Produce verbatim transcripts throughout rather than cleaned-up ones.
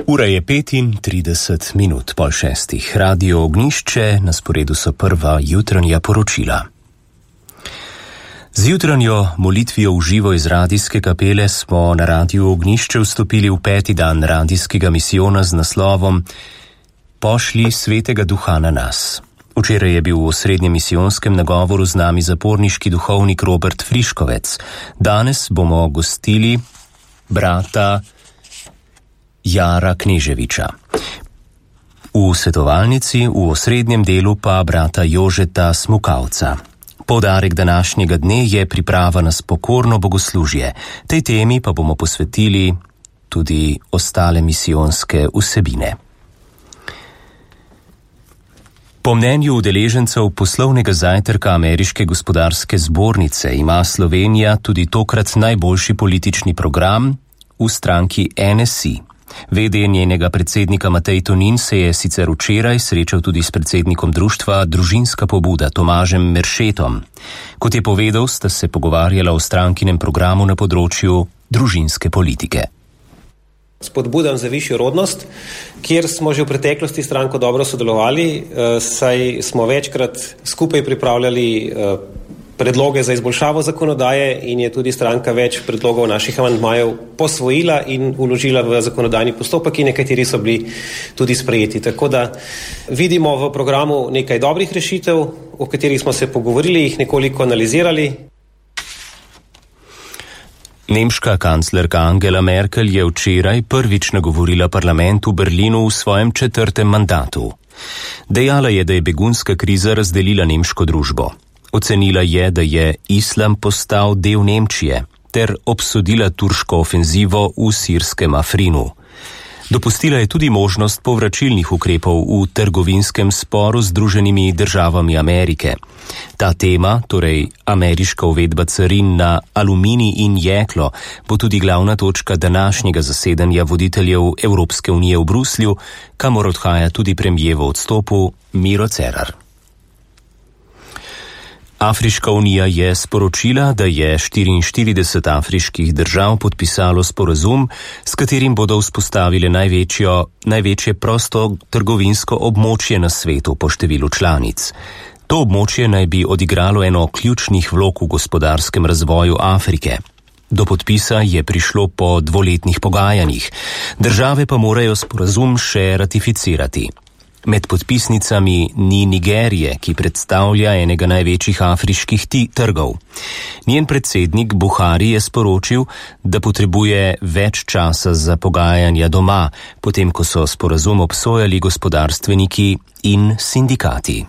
Ura je petintrideset minut pol šestih. Radio Ognjišče, na sporedu so prva jutranja poročila. Z jutranjo molitvijo v živo iz radijske kapele smo na Radiu Ognjišče vstopili v peti dan radijskega misijona z naslovom Pošli svetega duha na nas. Včeraj je bil v osrednjem misijonskem nagovoru z nami zaporniški duhovnik Robert Friškovec. Danes bomo gostili brata Jara Kneževiča. V svetovalnici v osrednjem delu pa brata Jožeta Smukavca. Poudarek današnjega dne je priprava na spokorno bogoslužje. Tej temi pa bomo posvetili tudi ostale misijonske vsebine. Po mnenju udeležencev poslovnega zajtrka Ameriške gospodarske zbornice ima Slovenija tudi tokrat najboljši politični program v stranki N S I. Vede njenega predsednika Matej Tonin se je sicer včeraj srečal tudi s predsednikom društva Družinska pobuda Tomažem Meršetom. Kot je povedal, sta se pogovarjala o strankinem programu na področju družinske politike. Spodbudam za višjo rodnost, kjer smo že v preteklosti stranko dobro sodelovali, saj smo večkrat skupaj pripravljali predloge za izboljšavo zakonodaje in je tudi stranka več predlogov naših amandmajev posvojila in vložila v zakonodajni postopek in nekateri so bili tudi sprejeti. Tako da vidimo v programu nekaj dobrih rešitev, o katerih smo se pogovorili, jih nekoliko analizirali. Nemška kanclerka Angela Merkel je včeraj prvič nagovorila parlament v Berlinu v svojem četrtem mandatu. Dejala je, da je begunska kriza razdelila nemško družbo. Ocenila je, da je islam postal del Nemčije, ter obsodila turško ofenzivo v sirskem Afrinu. Dopustila je tudi možnost povračilnih ukrepov v trgovinskem sporu z Združenimi državami Amerike. Ta tema, torej ameriška uvedba carin na aluminij in jeklo, bo tudi glavna točka današnjega zasedanja voditeljev Evropske unije v Bruslju, kamor odhaja tudi premijer v odstopu Miro Cerar. Afriška unija je sporočila, da je štiriinštirideset afriških držav podpisalo sporazum, s katerim bodo vzpostavile največjo, največje prosto trgovinsko območje na svetu po številu članic. To območje naj bi odigralo eno ključnih vlog v gospodarskem razvoju Afrike. Do podpisa je prišlo po dvoletnih pogajanjih. Države pa morajo sporazum še ratificirati. Med podpisnicami ni Nigerije, ki predstavlja enega največjih afriških trgov. Njen predsednik Buhari je sporočil, da potrebuje več časa za pogajanja doma, potem ko so sporazum obsojali gospodarstveniki in sindikati.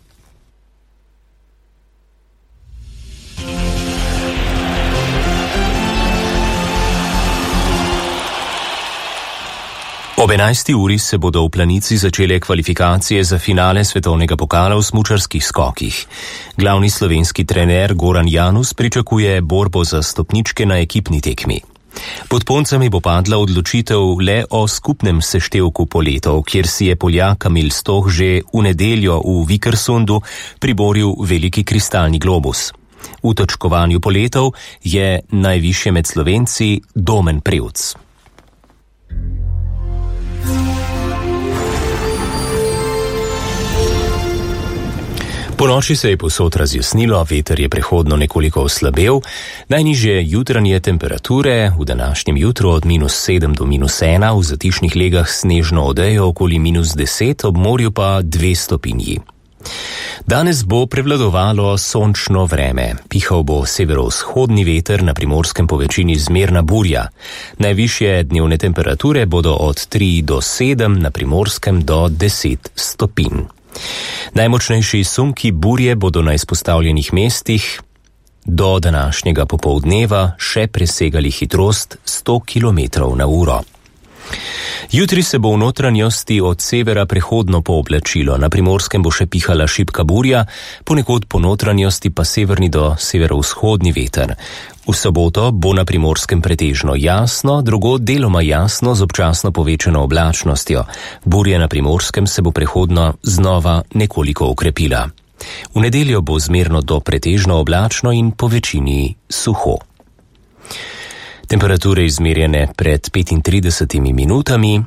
Ob enajsti uri se bodo v Planici začele kvalifikacije za finale svetovnega pokala v smučarskih skokih. Glavni slovenski trener Goran Janus pričakuje borbo za stopničke na ekipni tekmi. Pod Poncami bo padla odločitev le o skupnem seštevku poletov, kjer si je Poljak Kamil Stoh že v nedeljo v Vikersundu priboril veliki kristalni globus. V točkovanju poletov je najvišje med Slovenci Domen Prevc. Po noči se je povsod razjasnilo, veter je prehodno nekoliko oslabel, najnižje jutranje temperature v današnjem jutru od minus sedem do minus ena, v zatišnih legah snežno odejo okoli minus deset, ob morju pa dve stopinji. Danes bo prevladovalo sončno vreme, pihal bo severovzhodni veter, na Primorskem po večini zmerna burja. Najvišje dnevne temperature bodo od tri do sedem, na Primorskem do deset stopinj. Najmočnejši sunki burje bodo na izpostavljenih mestih do današnjega popoldneva še presegali hitrost sto kilometrov na uro. Jutri se bo v notranjosti od severa prehodno pooblačilo, na Primorskem bo še pihala šibka burja, ponekod po notranjosti pa severni do severovzhodni veter. V soboto bo na Primorskem pretežno jasno, drugod deloma jasno z občasno povečano oblačnostjo. Burja na Primorskem se bo prehodno znova nekoliko okrepila. V nedeljo bo zmerno do pretežno oblačno in po večini suho. Temperature izmerjene pred petintridesetimi minutami,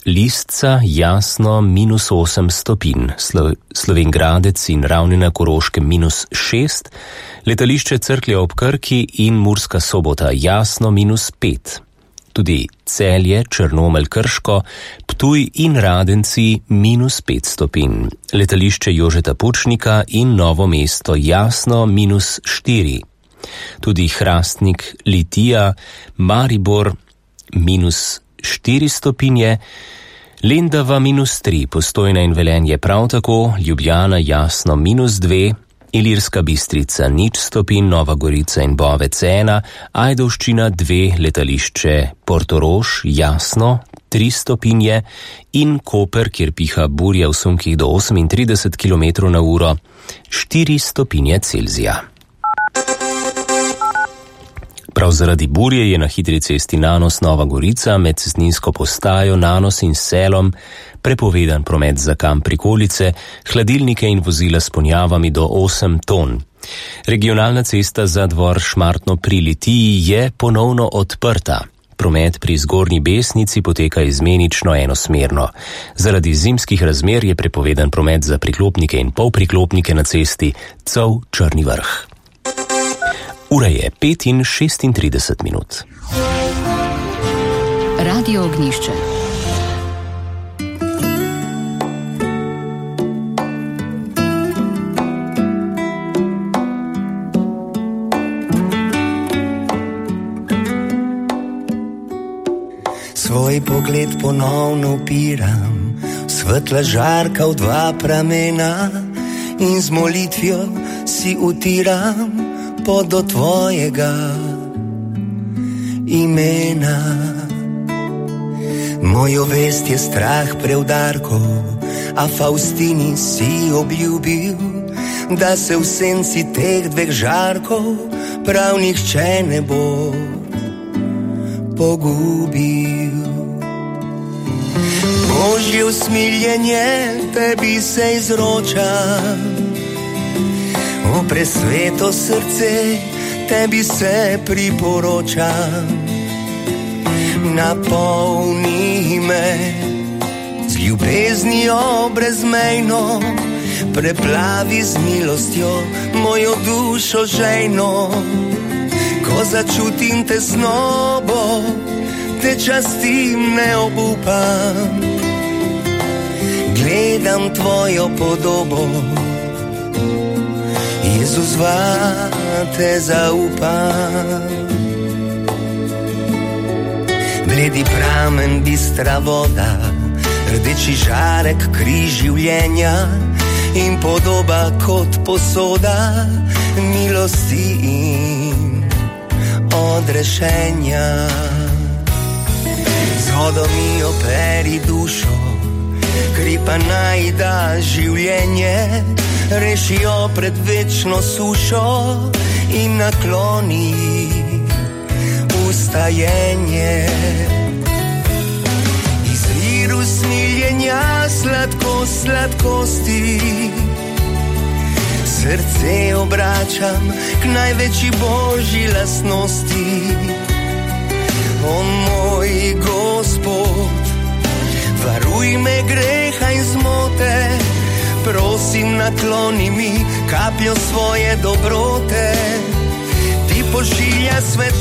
Listca, Jasno, minus osem stopinj, Slo- Slovenj Gradec in Ravne na Koroškem minus šest, letališče Cerklje ob Krki in Murska Sobota, Jasno, minus pet. Tudi Celje, Črnomelj, Krško, Ptuj in Radenci minus pet stopinj, letališče Jožeta Pučnika in Novo mesto, Jasno, minus štiri. Tudi Hrastnik, Litija, Maribor minus štiri stopinje, Lendava minus tri, Postojna in Velenje prav tako, Ljubljana, Jasno, minus dve, Ilirska Bistrica nič stopinj, Nova Gorica in Bovec ena, Ajdovščina dve, letališče Portorož, Jasno, tri stopinje in Koper, kjer piha burja v sunkih do osemintrideset kilometrov na uro, štiri stopinje Celzija. Prav zaradi burje je na hitri cesti Nanos Nova Gorica med cestninsko postajo Nanos in Selom prepovedan promet za kamp prikolice, hladilnike in vozila s ponjavami do osem ton. Regionalna cesta za Dvor Šmartno pri Litiji je ponovno odprta. Promet pri Zgornji Besnici poteka izmenično enosmerno. Zaradi zimskih razmer je prepovedan promet za priklopnike in polpriklopnike na cesti Cov Črni Vrh. Ura je pet in šestintrideset minut. Radio Ognjišče. Svoj pogled ponovno upiram, svetla žarka v dva pramena in z molitvijo si utiram pot do tvojega imena. Mojo vest je strah preudarkov, a Faustini si obljubil, da se v senci teh dveh žarkov prav nihče ne bo pogubil. Božje usmiljenje tebi se izroča, o presveto srce tebi se priporočam. Napolni me z ljubeznijo brezmejno, preplavi z milostjo mojo dušo žejno. Ko začutim tesnobo, te častim, ne obupam. Gledam tvojo podobo, Jezus, vate zaupam. Bledi pramen, bistra voda, rdeči žarek, križ življenja in podoba kot posoda milosti in odrešenja. Z vodo mi operi dušo, kri pa naj da življenje, rešijo pred večno sušo in nakloni ustajenje. Izvir usmiljenja, sladkost sladkosti, srce obračam k največji božji lastnosti. O moj Gospod, varuj me greha in zmote, prosim, nakloni mi kapljo svoje dobrote. Ti pošilja svet